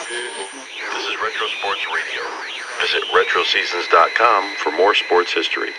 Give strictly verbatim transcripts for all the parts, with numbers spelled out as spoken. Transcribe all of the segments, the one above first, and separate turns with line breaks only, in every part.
This is Retro Sports Radio. Visit retro seasons dot com for more sports history.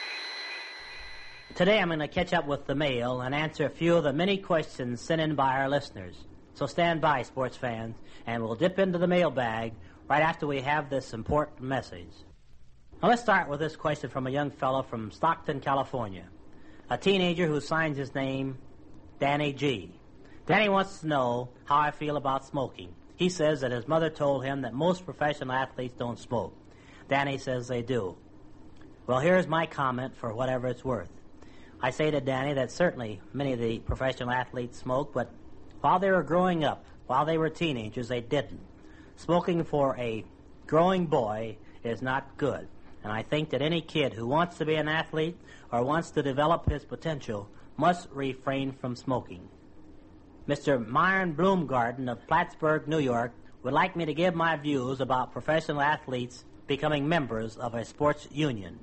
Today I'm going to catch up with the mail and answer a few of the many questions sent in by our listeners. So stand by, sports fans, and we'll dip into the mailbag right after we have this important message. Now let's start with this question from a young fellow from Stockton, California. A teenager who signs his name Danny G. Danny wants to know how I feel about smoking. He says that his mother told him that most professional athletes don't smoke. Danny says they do. Well, here's my comment for whatever it's worth. I say to Danny that certainly many of the professional athletes smoke, but while they were growing up, while they were teenagers, they didn't. Smoking for a growing boy is not good. And I think that any kid who wants to be an athlete or wants to develop his potential must refrain from smoking. Mister Myron Bloomgarden of Plattsburgh, New York, would like me to give my views about professional athletes becoming members of a sports union.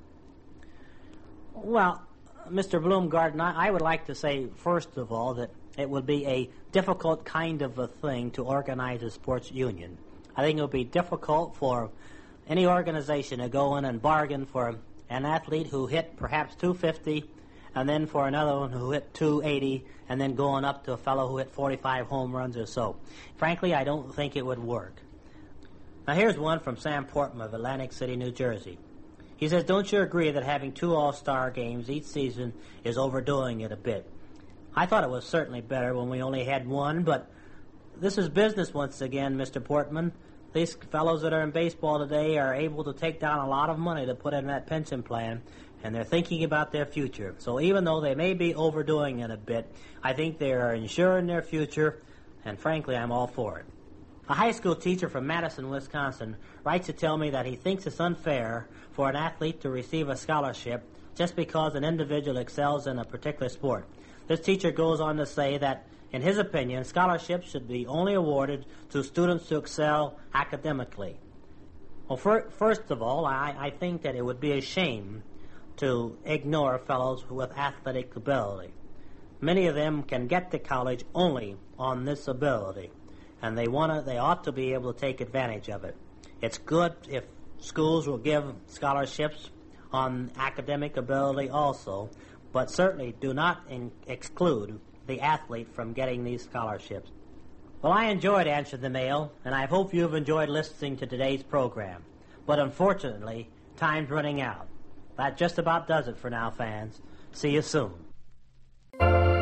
Well, Mister Bloomgarden, I, I would like to say, first of all, that it would be a difficult kind of a thing to organize a sports union. I think it would be difficult for any organization to go in and bargain for an athlete who hit perhaps two fifty, and then for another one who hit two eighty, and then going up to a fellow who hit forty-five home runs or so. Frankly, I don't think it would work. Now here's one from Sam Portman of Atlantic City, New Jersey. He says, don't you agree that having two all-star games each season is overdoing it a bit? I thought it was certainly better when we only had one, but this is business once again, Mister Portman. These fellows that are in baseball today are able to take down a lot of money to put in that pension plan, and they're thinking about their future. So even though they may be overdoing it a bit, I think they are ensuring their future, and frankly, I'm all for it. A high school teacher from Madison, Wisconsin, writes to tell me that he thinks it's unfair for an athlete to receive a scholarship just because an individual excels in a particular sport. This teacher goes on to say that, in his opinion, scholarships should be only awarded to students who excel academically. Well, for, first of all, I, I think that it would be a shame to ignore fellows with athletic ability. Many of them can get to college only on this ability, and they want to, they ought to be able to take advantage of it. It's good if schools will give scholarships on academic ability also, but certainly do not in, exclude the athlete from getting these scholarships. Well, I enjoyed answering the mail, and I hope you've enjoyed listening to today's program. But unfortunately, time's running out. That just about does it for now, fans. See you soon.